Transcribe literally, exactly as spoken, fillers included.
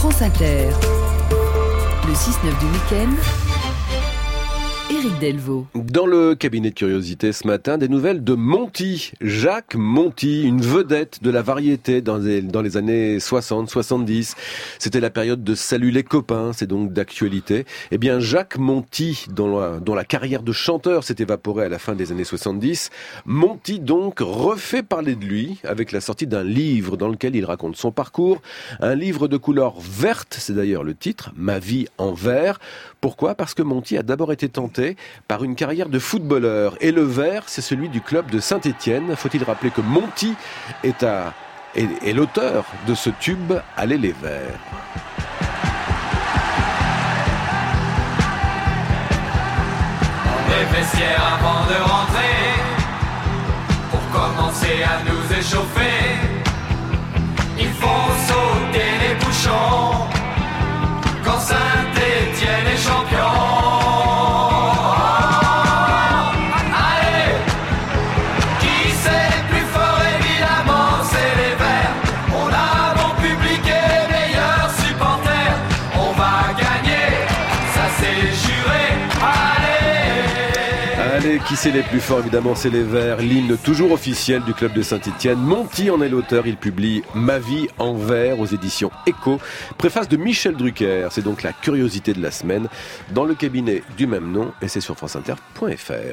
France Inter. Le six neuf du week-end. Éric Delvaux. Dans le cabinet de curiosité ce matin, des nouvelles de Monty. Jacques Monty, une vedette de la variété dans les, dans les années soixante soixante-dix. C'était la période de Salut les copains, c'est donc d'actualité. Eh bien, Jacques Monty, dont la, dont la carrière de chanteur s'est évaporée à la fin des années soixante-dix, Monty donc refait parler de lui avec la sortie d'un livre dans lequel il raconte son parcours. Un livre de couleur verte, c'est d'ailleurs le titre, Ma vie en vert. Pourquoi ? Parce que Monty a d'abord été tenté par une carrière de footballeur. Et le vert, c'est celui du club de Saint-Étienne. Faut-il rappeler que Monty est, à, est, est l'auteur de ce tube « Allez les Verts ». Des vestiaires avant de rentrer, pour commencer à nous échauffer, il faut sauter les bouchons quand Saint-Étienne est champion. Allez, qui c'est les plus forts? Évidemment, c'est les Verts. On a bon public et les meilleurs supporters. On va gagner, ça c'est juré. Allez. Allez, qui c'est les plus forts? Évidemment, c'est les Verts. L'hymne toujours officiel du club de Saint-Étienne. Monty en est l'auteur. Il publie Ma vie en vert aux éditions Echo. Préface de Michel Drucker. C'est donc la curiosité de la semaine dans le cabinet du même nom et c'est sur franceinter point fr.